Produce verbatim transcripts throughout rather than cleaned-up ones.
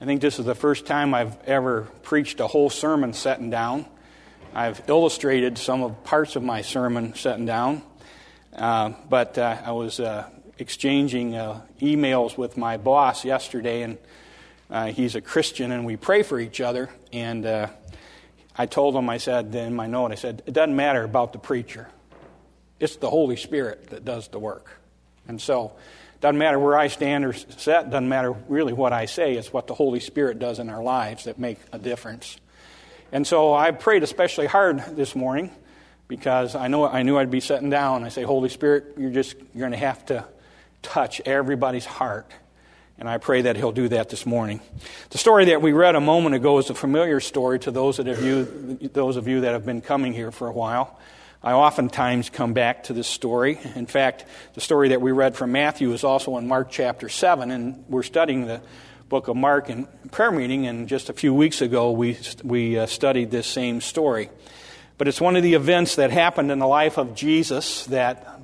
I think this is the first time I've ever preached a whole sermon sitting down. I've illustrated some of parts of my sermon sitting down, uh, but uh, I was uh, exchanging uh, emails with my boss yesterday, and uh, he's a Christian, and we pray for each other. And uh, I told him, I said in my note, I said, it doesn't matter about the preacher. It's the Holy Spirit that does the work. And so doesn't matter where I stand or sit, doesn't matter really what I say, it's what the Holy Spirit does in our lives that make a difference. And so I prayed especially hard this morning because I know I knew I'd be sitting down. I say, Holy Spirit, you're just you're going to have to touch everybody's heart. And I pray that He'll do that this morning. The story that we read a moment ago is a familiar story to those that have you, those of you that have been coming here for a while. I oftentimes come back to this story. In fact, the story that we read from Matthew is also in Mark chapter seven, and we're studying the book of Mark in prayer meeting, and just a few weeks ago we we uh, studied this same story. But it's one of the events that happened in the life of Jesus that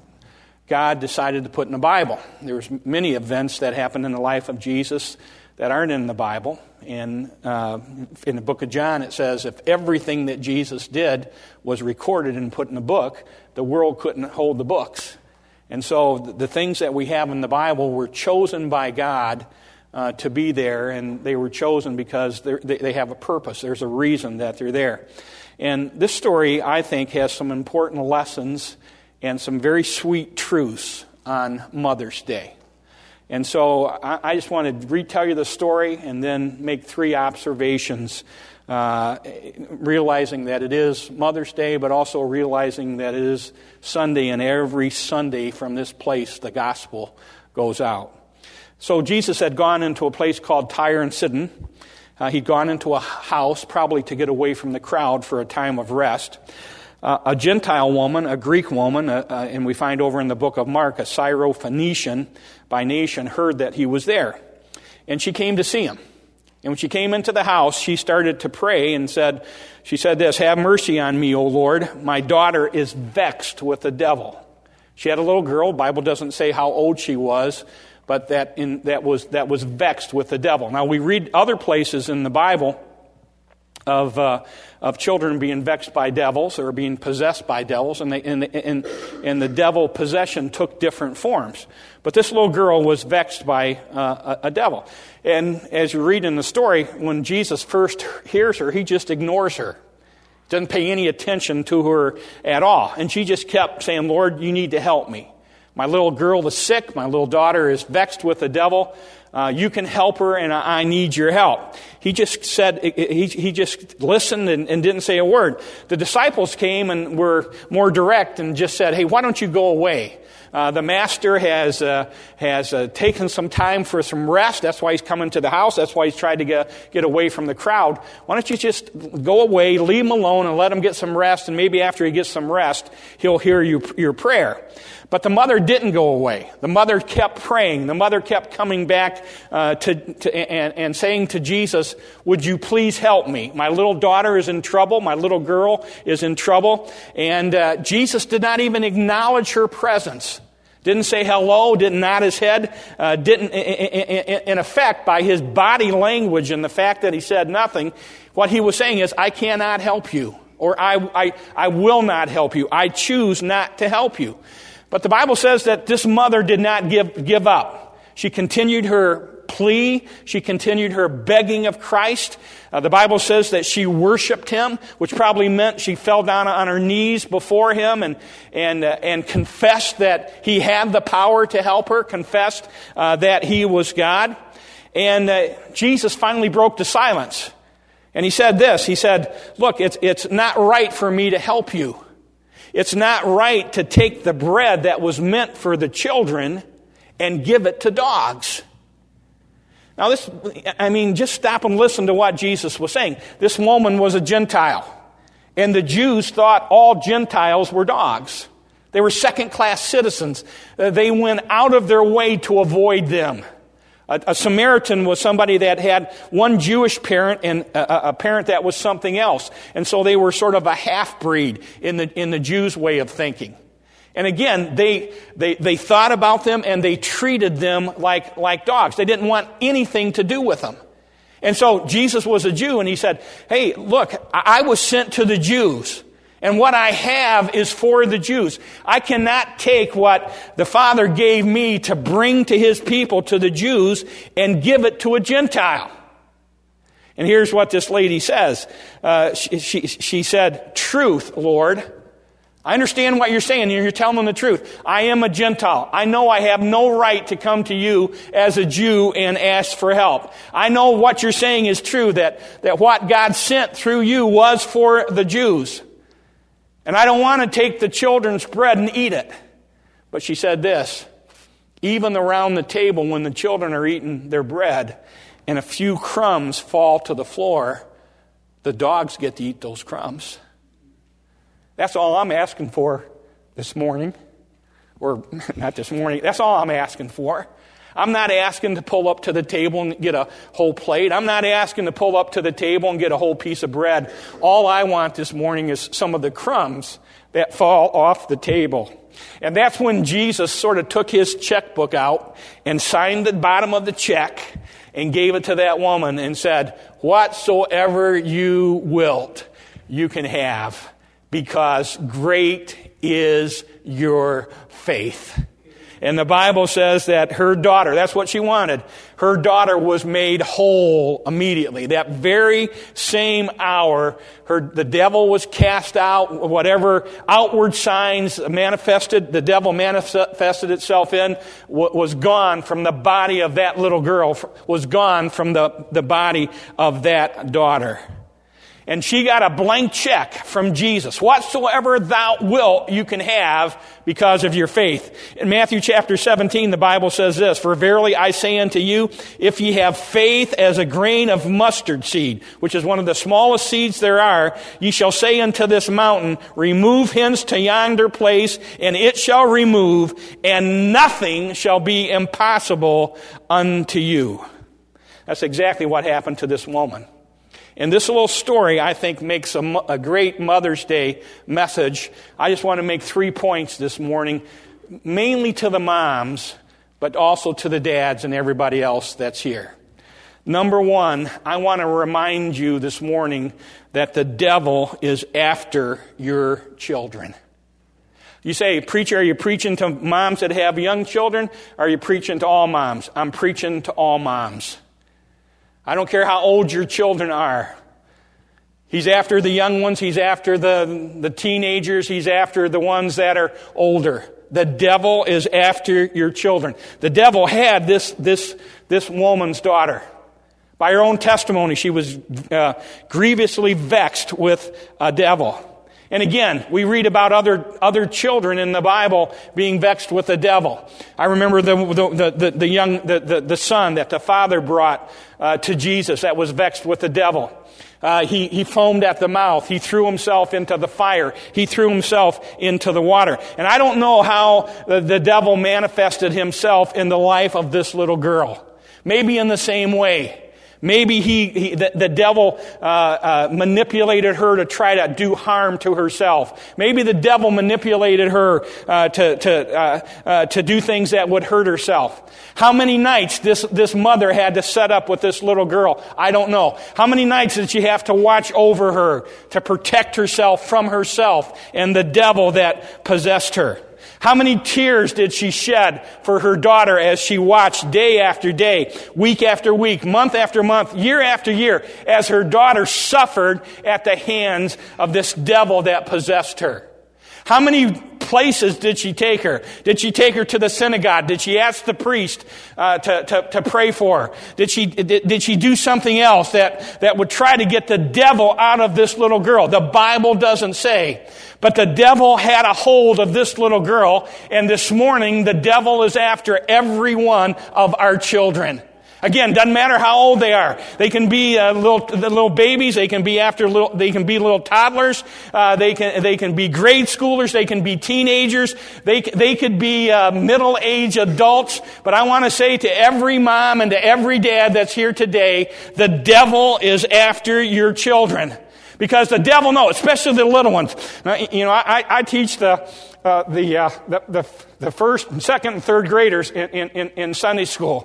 God decided to put in the Bible. There's many events that happened in the life of Jesus that aren't in the Bible. And uh, in the book of John, it says if everything that Jesus did was recorded and put in a book, the world couldn't hold the books. And so the things that we have in the Bible were chosen by God uh, to be there, and they were chosen because they, they have a purpose. There's a reason that they're there. And this story, I think, has some important lessons and some very sweet truths on Mother's Day. And so I just want to retell you the story and then make three observations, uh, realizing that it is Mother's Day, but also realizing that it is Sunday, and every Sunday from this place the gospel goes out. So Jesus had gone into a place called Tyre and Sidon. Uh, he'd gone into a house, probably to get away from the crowd for a time of rest. Uh, a Gentile woman, a Greek woman, uh, uh, and we find over in the book of Mark, a Syrophoenician by nation, heard that he was there. And she came to see him. And when she came into the house, she started to pray and said, she said this, "Have mercy on me, O Lord. My daughter is vexed with the devil." She had a little girl. The Bible doesn't say how old she was, but that in, that was that was vexed with the devil. Now, we read other places in the Bible of uh, of children being vexed by devils or being possessed by devils, and, they, and, and, and the devil possession took different forms. But this little girl was vexed by uh, a, a devil. And as you read in the story, when Jesus first hears her, he just ignores her. Doesn't pay any attention to her at all. And she just kept saying, "Lord, you need to help me. My little girl is sick. My little daughter is vexed with the devil. Uh, you can help her, and I need your help." He just said, he, he just listened and, and didn't say a word. The disciples came and were more direct and just said, "Hey, why don't you go away? Uh, the master has uh, has uh, taken some time for some rest. That's why he's coming to the house. That's why he's tried to get, get away from the crowd. Why don't you just go away, leave him alone, and let him get some rest, and maybe after he gets some rest, he'll hear you, your prayer." But the mother didn't go away. The mother kept praying. The mother kept coming back uh, to, to and, and saying to Jesus, "Would you please help me? My little daughter is in trouble. My little girl is in trouble." And uh, Jesus did not even acknowledge her presence. Didn't say hello, didn't nod his head, uh, didn't, in effect, by his body language and the fact that he said nothing, what he was saying is, "I cannot help you," or I, I, I will not help you. I choose not to help you. But the Bible says that this mother did not give, give up. She continued her plea. She continued her begging of Christ. Uh, the Bible says that she worshiped him, which probably meant she fell down on her knees before him and and uh, and confessed that he had the power to help her, confessed uh, that he was God. And uh, Jesus finally broke the silence. And he said this, he said, "Look, it's it's not right for me to help you. It's not right to take the bread that was meant for the children and give it to dogs." Now this, I mean, just stop and listen to what Jesus was saying. This woman was a Gentile, and the Jews thought all Gentiles were dogs. They were second-class citizens. Uh, they went out of their way to avoid them. A, a Samaritan was somebody that had one Jewish parent and a, a parent that was something else. And so they were sort of a half-breed in the in the Jews' way of thinking. And again, they they they thought about them and they treated them like like dogs. They didn't want anything to do with them. And so Jesus was a Jew, and he said, hey, look, I was sent to the Jews, and what I have is for the Jews. I cannot take what the Father gave me to bring to his people, to the Jews, and give it to a Gentile. And here's what this lady says. Uh, she, she, she said, truth, Lord. I understand what you're saying. You're telling them the truth. I am a Gentile. I know I have no right to come to you as a Jew and ask for help. I know what you're saying is true, that, that what God sent through you was for the Jews. And I don't want to take the children's bread and eat it. But she said this, even around the table when the children are eating their bread and a few crumbs fall to the floor, the dogs get to eat those crumbs. That's all I'm asking for this morning. Or not this morning. That's all I'm asking for. I'm not asking to pull up to the table and get a whole plate. I'm not asking to pull up to the table and get a whole piece of bread. All I want this morning is some of the crumbs that fall off the table. And that's when Jesus sort of took his checkbook out and signed the bottom of the check and gave it to that woman and said, whatsoever you wilt, you can have, because great is your faith. And the Bible says that her daughter, that's what she wanted, her daughter was made whole immediately. That very same hour, her, the devil was cast out, whatever outward signs manifested, the devil manifested itself in, was gone from the body of that little girl, was gone from the, the body of that daughter. And she got a blank check from Jesus. Whatsoever thou wilt, you can have because of your faith. In Matthew chapter seventeen, the Bible says this, for verily I say unto you, if ye have faith as a grain of mustard seed, which is one of the smallest seeds there are, ye shall say unto this mountain, remove hence to yonder place, and it shall remove, and nothing shall be impossible unto you. That's exactly what happened to this woman. And this little story, I think, makes a, a great Mother's Day message. I just want to make three points this morning, mainly to the moms, but also to the dads and everybody else that's here. Number one, I want to remind you this morning that the devil is after your children. You say, preacher, are you preaching to moms that have young children? Or are you preaching to all moms? I'm preaching to all moms. I don't care how old your children are. He's after the young ones. He's after the, the teenagers. He's after the ones that are older. The devil is after your children. The devil had this, this, this woman's daughter. By her own testimony, she was uh, grievously vexed with a devil. And again, we read about other other children in the Bible being vexed with the devil. I remember the the the, the young the, the the son that the father brought uh, to Jesus that was vexed with the devil. Uh, he he foamed at the mouth. He threw himself into the fire. He threw himself into the water. And I don't know how the, the devil manifested himself in the life of this little girl. Maybe in the same way. Maybe he, he the, the devil uh, uh, manipulated her to try to do harm to herself. Maybe the devil manipulated her uh, to to uh, uh, to do things that would hurt herself. How many nights this this mother had to set up with this little girl? I don't know. How many nights did she have to watch over her to protect herself from herself and the devil that possessed her? How many tears did she shed for her daughter as she watched day after day, week after week, month after month, year after year, as her daughter suffered at the hands of this devil that possessed her? How many places did she take her? Did she take her to the synagogue? Did she ask the priest uh, to, to, to pray for her? Did she, did, did she do something else that, that would try to get the devil out of this little girl? The Bible doesn't say. But the devil had a hold of this little girl, and this morning the devil is after every one of our children. Again, doesn't matter how old they are. They can be uh, little, the little babies. They can be after little. They can be little toddlers. Uh, they can they can be grade schoolers. They can be teenagers. They they could be uh, middle-aged adults. But I want to say to every mom and to every dad that's here today, the devil is after your children. Because the devil knows, especially the little ones. Now, you know, I, I teach the uh, the, uh, the the the first, and second, and third graders in, in, in Sunday school,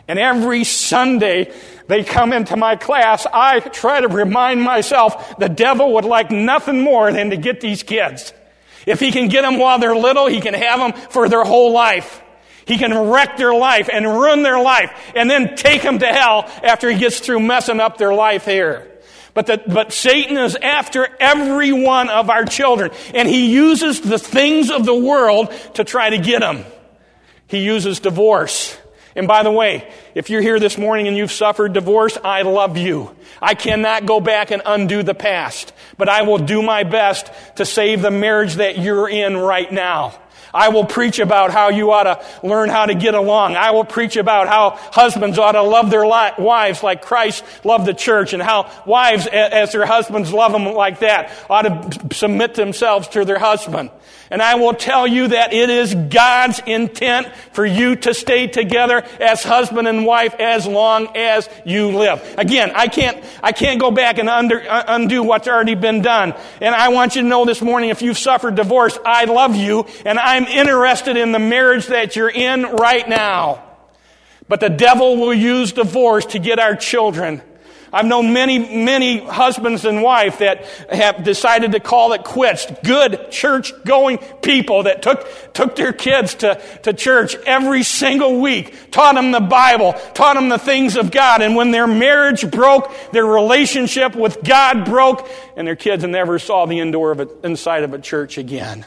And every Sunday they come into my class, I try to remind myself the devil would like nothing more than to get these kids. If he can get them while they're little, he can have them for their whole life. He can wreck their life and ruin their life and then take them to hell after he gets through messing up their life here. But the, but Satan is after every one of our children, and he uses the things of the world to try to get them. He uses divorce. And by the way, if you're here this morning and you've suffered divorce, I love you. I cannot go back and undo the past, but I will do my best to save the marriage that you're in right now. I will preach about how you ought to learn how to get along. I will preach about how husbands ought to love their li- wives like Christ loved the church, and how wives, as their husbands love them like that, ought to submit themselves to their husband. And I will tell you that it is God's intent for you to stay together as husband and wife as long as you live. Again, I can't, I can't go back and under, uh, undo what's already been done. And I want you to know this morning, if you've suffered divorce, I love you, and I'm interested in the marriage that you're in right now. But the devil will use divorce to get our children. I've known many, many husbands and wives that have decided to call it quits. Good church-going people that took, took their kids to, to church every single week, taught them the Bible, taught them the things of God. And when their marriage broke, their relationship with God broke, and their kids never saw the indoor of a, inside of a church again.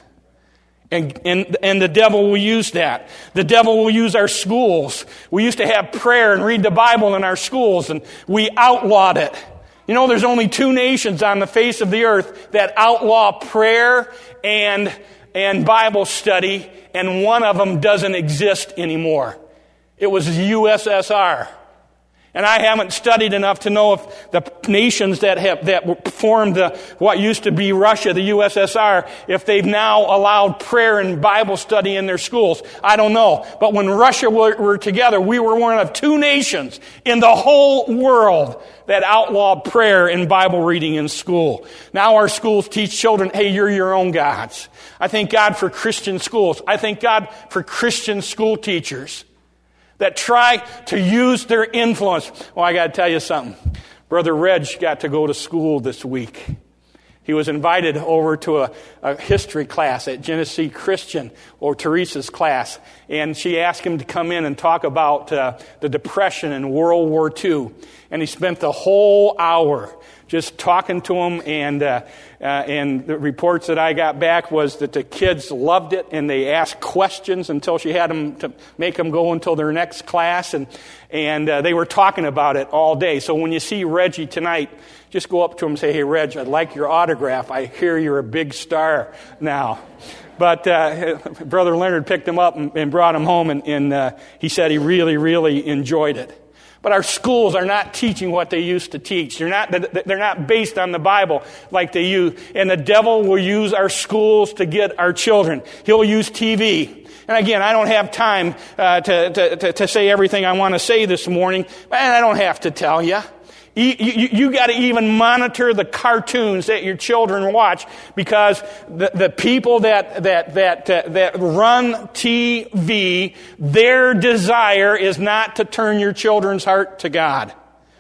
And, and and the devil will use that. The devil will use our schools. We used to have prayer and read the Bible in our schools, and we outlawed it. You know, there's only two nations on the face of the earth that outlaw prayer and and Bible study, and one of them doesn't exist anymore. It was the U S S R. And I haven't studied enough to know if the nations that have that formed the, what used to be Russia, the U S S R, if they've now allowed prayer and Bible study in their schools. I don't know. But when Russia were, were together, we were one of two nations in the whole world that outlawed prayer and Bible reading in school. Now our schools teach children, hey, you're your own gods. I thank God for Christian schools. I thank God for Christian school teachers that try to use their influence. Well, I got to tell you something. Brother Reg got to go to school this week. He was invited over to a, a history class at Genesee Christian, or Teresa's class, and she asked him to come in and talk about uh, the Depression in World War Two. And he spent the whole hour just talking to him, and uh, uh, and the reports that I got back was that the kids loved it, and they asked questions until she had them to make them go until their next class, and and uh, they were talking about it all day. So when you see Reggie tonight, just go up to him and say, hey, Reg, I'd like your autograph. I hear you're a big star now. But uh, Brother Leonard picked him up and, and brought him home, and, and uh, he said he really, really enjoyed it. But our schools are not teaching what they used to teach. They're not, they're not based on the Bible like they use. And the devil will use our schools to get our children. He'll use T V. And again, I don't have time uh, to, to, to say everything I want to say this morning, and I don't have to tell you. You, you, you got to even monitor the cartoons that your children watch, because the, the people that that that uh, that run T V, their desire is not to turn your children's heart to God.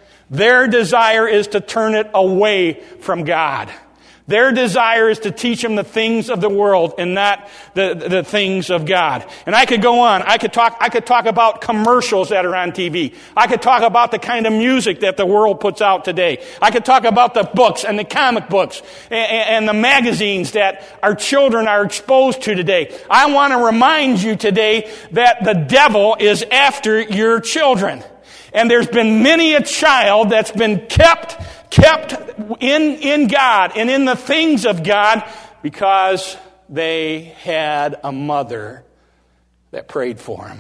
Their desire is to turn it away from God. Their desire is to teach them the things of the world and not the, the things of God. And I could go on. I could talk, I could talk about commercials that are on T V. I could talk about the kind of music that the world puts out today. I could talk about the books and the comic books and, and the magazines that our children are exposed to today. I want to remind you today that the devil is after your children. And there's been many a child that's been kept kept in, in God and in the things of God because they had a mother that prayed for him.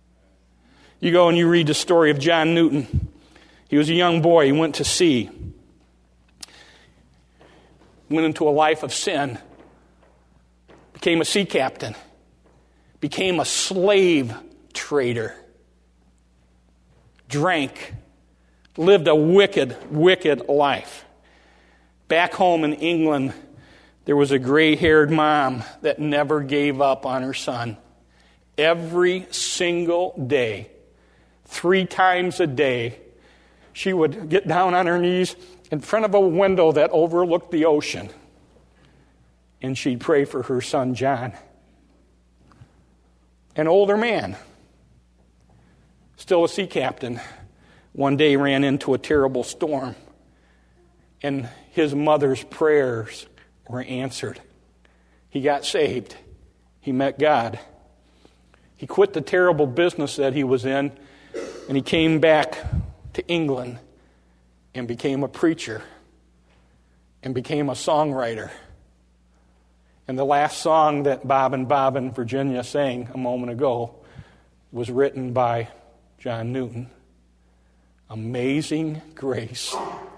You go and you read the story of John Newton. He was a young boy. He went to sea. Went into a life of sin. Became a sea captain. Became a slave trader. Drank. Lived a wicked, wicked life. Back home in England, there was a gray-haired mom that never gave up on her son. Every single day, three times a day, she would get down on her knees in front of a window that overlooked the ocean, and she'd pray for her son John. An older man, still a sea captain, one day ran into a terrible storm, and his mother's prayers were answered. He got saved. He met God. He quit the terrible business that he was in, and he came back to England and became a preacher and became a songwriter. And the last song that Bob and Bob in Virginia sang a moment ago was written by John Newton. Amazing Grace.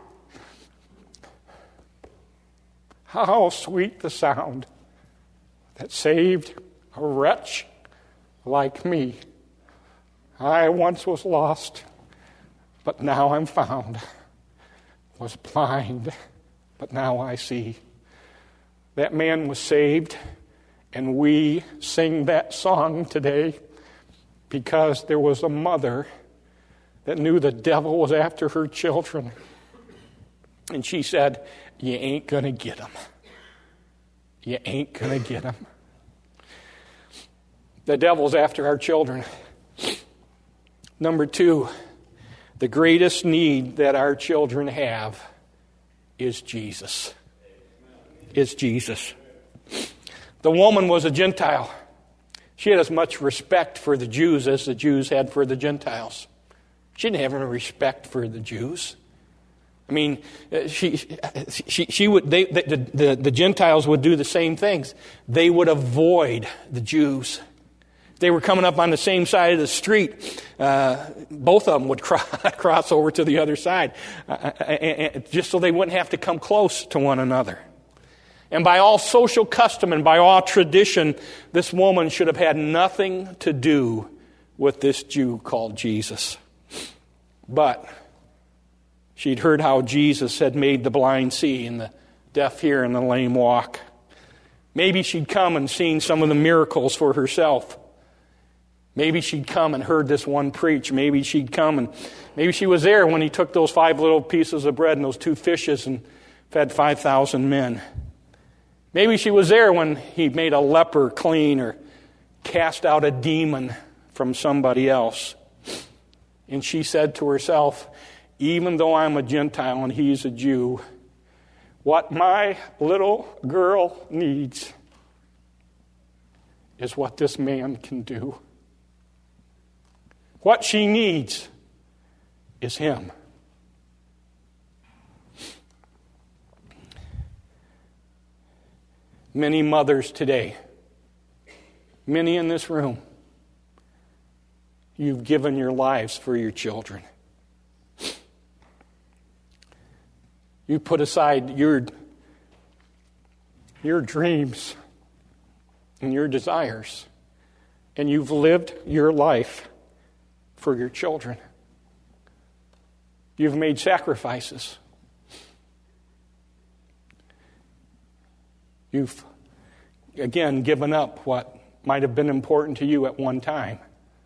How sweet the sound that saved a wretch like me. I once was lost, but now I'm found. Was blind, but now I see. That man was saved, and we sing that song today because there was a mother that knew the devil was after her children. And she said, you ain't going to get them. You ain't going to get them. The devil's after our children. Number two, the greatest need that our children have is Jesus. Is Jesus. The woman was a Gentile. She had as much respect for the Jews as the Jews had for the Gentiles. She didn't have any respect for the Jews. I mean, she, she, she would. They, the, the, the Gentiles would do the same things. They would avoid the Jews. They were coming up on the same side of the street. Uh, both of them would cross, cross over to the other side, uh, just so they wouldn't have to come close to one another. And by all social custom and by all tradition, this woman should have had nothing to do with this Jew called Jesus. But she'd heard how Jesus had made the blind see and the deaf hear and the lame walk. Maybe she'd come and seen some of the miracles for herself. Maybe she'd come and heard this one preach. Maybe she'd come and maybe she was there when he took those five little pieces of bread and those two fishes and fed five thousand men. Maybe she was there when he made a leper clean or cast out a demon from somebody else. And she said to herself, even though I'm a Gentile and he's a Jew, what my little girl needs is what this man can do. What she needs is him. Many mothers today, many in this room, you've given your lives for your children. You put aside your, your dreams and your desires, and you've lived your life for your children. You've made sacrifices. You've, again, given up what might have been important to you at one time,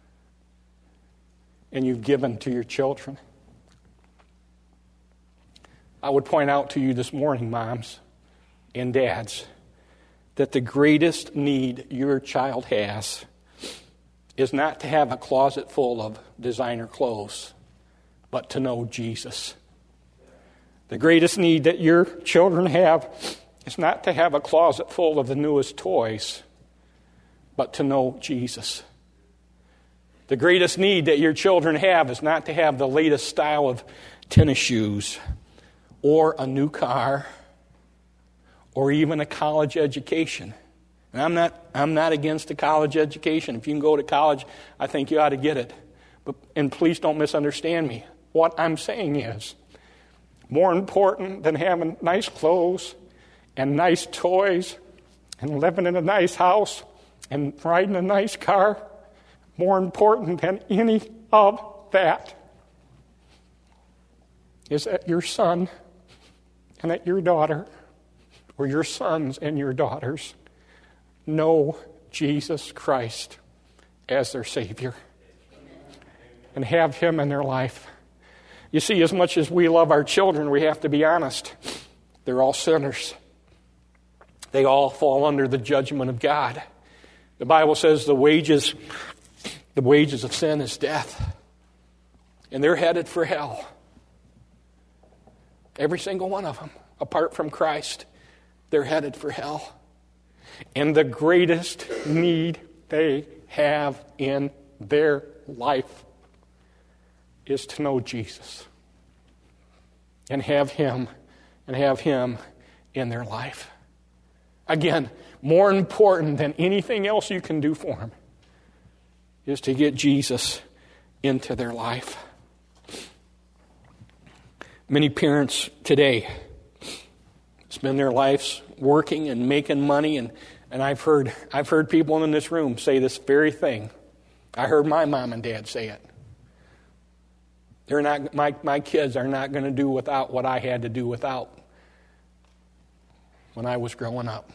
and you've given to your children. I would point out to you this morning, moms and dads, that the greatest need your child has is not to have a closet full of designer clothes, but to know Jesus. The greatest need that your children have is not to have a closet full of the newest toys, but to know Jesus. The greatest need that your children have is not to have the latest style of tennis shoes or a new car or even a college education. And I'm not I'm not against a college education. If you can go to college, I think you ought to get it. But and please don't misunderstand me. What I'm saying is, more important than having nice clothes and nice toys and living in a nice house and riding a nice car, more important than any of that is that your son and that your daughter, or your sons and your daughters, know Jesus Christ as their Savior. and have Him in their life. You see, as much as we love our children, we have to be honest. They're all sinners. They all fall under the judgment of God. The Bible says the wages, the wages of sin is death. And they're headed for hell. Every single one of them, apart from Christ, they're headed for hell. And the greatest need they have in their life is to know Jesus and have Him and have Him in their life. Again, more important than anything else you can do for them is to get Jesus into their life. Many parents today spend their lives working and making money, and, and I've heard I've heard people in this room say this very thing. I heard my mom and dad say it. They're not my, my kids are not going to do without what I had to do without when I was growing up.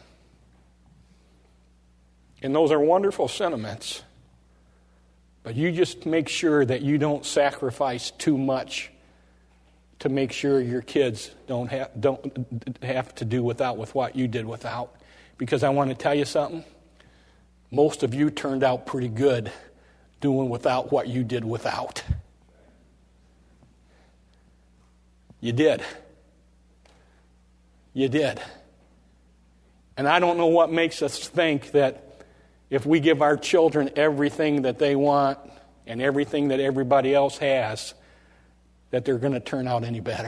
And those are wonderful sentiments. But you just make sure that you don't sacrifice too much to make sure your kids don't have, don't have to do without with what you did without. Because I want to tell you something. Most of you turned out pretty good doing without what you did without. You did. You did. And I don't know what makes us think that if we give our children everything that they want and everything that everybody else has, that they're going to turn out any better.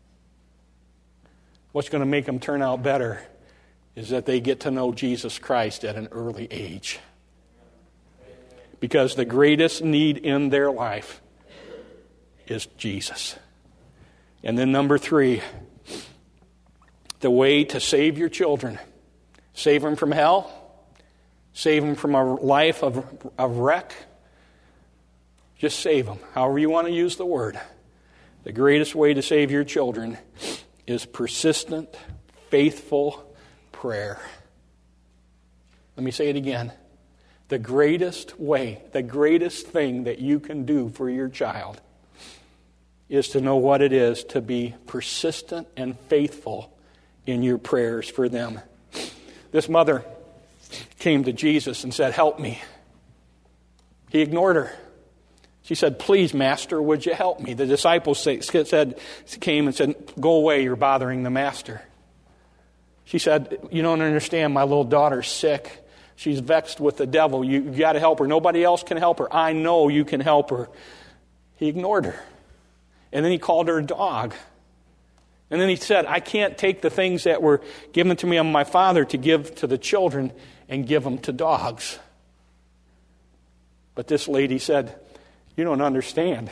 What's going to make them turn out better is that they get to know Jesus Christ at an early age. Because the greatest need in their life is Jesus. And then number three, the way to save your children. Save them from hell. Save them from a life of, of wreck. Just save them, however you want to use the word. The greatest way to save your children is persistent, faithful prayer. Let me say it again. The greatest way, the greatest thing that you can do for your child is to know what it is to be persistent and faithful in your prayers for them. This mother came to Jesus and said, "Help me." He ignored her. She said, "Please, Master, would you help me?" The disciples say, said, came and said, "Go away, you're bothering the Master." She said, "You don't understand, my little daughter's sick. She's vexed with the devil. You, you got to help her. Nobody else can help her. I know you can help her." He ignored her. And then he called her a dog. And then he said, "I can't take the things that were given to me on my father to give to the children and give them to dogs." But this lady said, "You don't understand.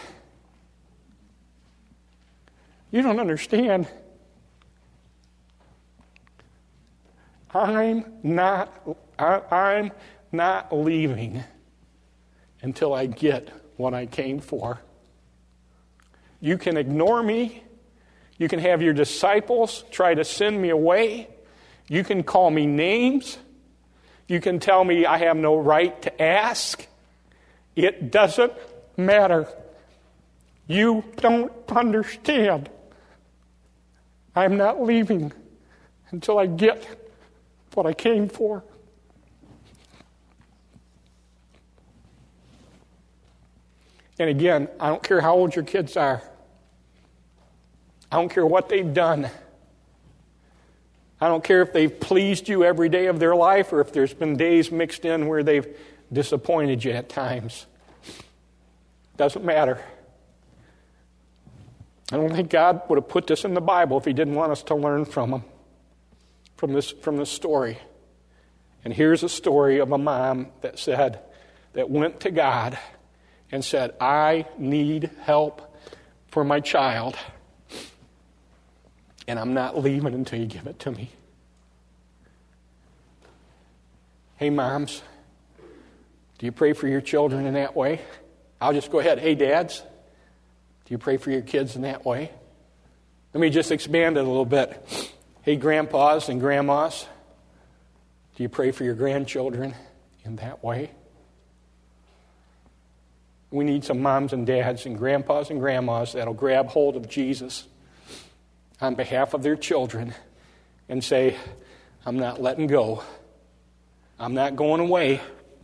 You don't understand. I'm not, I, I'm not leaving until I get what I came for. You can ignore me. You can have your disciples try to send me away. You can call me names. You can tell me I have no right to ask. It doesn't matter. You don't understand. I'm not leaving until I get what I came for." And again, I don't care how old your kids are. I don't care what they've done. I don't care if they've pleased you every day of their life or if there's been days mixed in where they've disappointed you at times. Doesn't matter. I don't think God would have put this in the Bible if He didn't want us to learn from Him, from this, from this story. And here's a story of a mom that said, that went to God and said, "I need help for my child, and I'm not leaving until you give it to me." Hey, moms, do you pray for your children in that way? I'll just go ahead. Hey, dads, do you pray for your kids in that way? Let me just expand it a little bit. Hey, grandpas and grandmas, do you pray for your grandchildren in that way? We need some moms and dads and grandpas and grandmas that'll grab hold of Jesus on behalf of their children and say, I'm not letting go. I'm not going away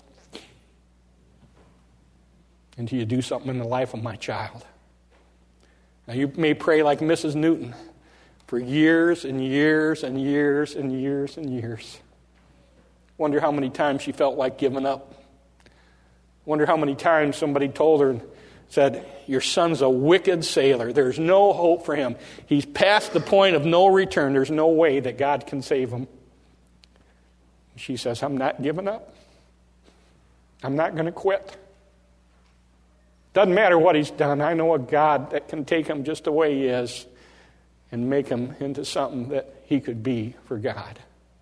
until you do something in the life of my child. Now, you may pray like Missus Newton for years and years and years and years and years. Wonder how many times she felt like giving up. Wonder how many times somebody told her and said, your son's a wicked sailor. There's no hope for him. He's past the point of no return. There's no way that God can save him. She says, I'm not giving up. I'm not going to quit. Doesn't matter what he's done. I know a God that can take him just the way he is and make him into something that he could be for God.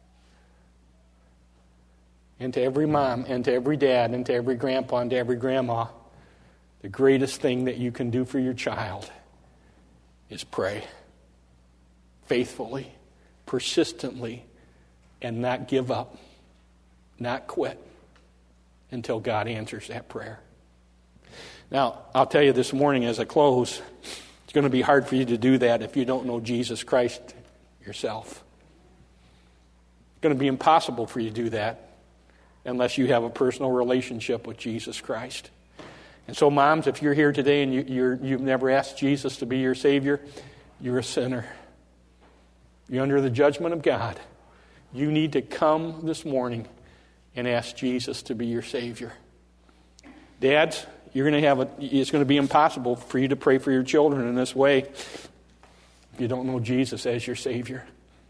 And to every mom, and to every dad, and to every grandpa, and to every grandma, the greatest thing that you can do for your child is pray. Faithfully, persistently, and not give up. Not quit until God answers that prayer. Now, I'll tell you this morning as I close, it's going to be hard for you to do that if you don't know Jesus Christ yourself. It's going to be impossible for you to do that unless you have a personal relationship with Jesus Christ. And so, moms, if you're here today and you, you're, you've never asked Jesus to be your Savior, you're a sinner. You're under the judgment of God. You need to come this morning and ask Jesus to be your Savior. Dads, you're going to have a, it's going to be impossible for you to pray for your children in this way if you don't know Jesus as your Savior.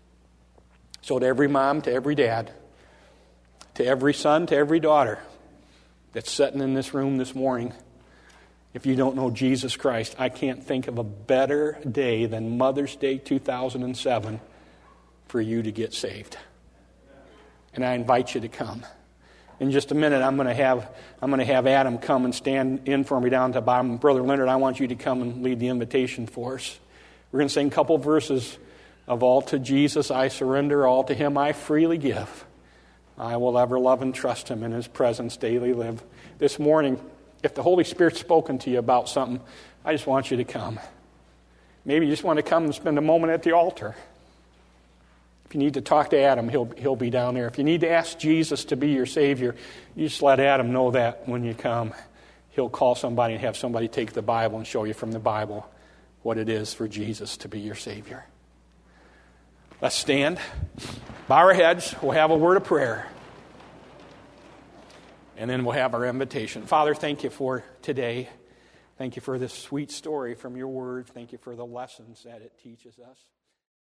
So to every mom, to every dad, to every son, to every daughter that's sitting in this room this morning, if you don't know Jesus Christ, I can't think of a better day than Mother's Day two thousand seven for you to get saved. And I invite you to come. In just a minute, I'm going to have I'm going to have Adam come and stand in for me down at the bottom. Brother Leonard, I want you to come and lead the invitation for us. We're going to sing a couple verses of All to Jesus I Surrender, All to Him I Freely Give. I will ever love and trust Him, in His presence daily live. This morning, if the Holy Spirit's spoken to you about something, I just want you to come. Maybe you just want to come and spend a moment at the altar. If you need to talk to Adam, he'll, he'll be down there. If you need to ask Jesus to be your Savior, you just let Adam know that when you come. He'll call somebody and have somebody take the Bible and show you from the Bible what it is for Jesus to be your Savior. Let's stand, bow our heads, we'll have a word of prayer, and then we'll have our invitation. Father, thank you for today. Thank you for this sweet story from your word. Thank you for the lessons that it teaches us.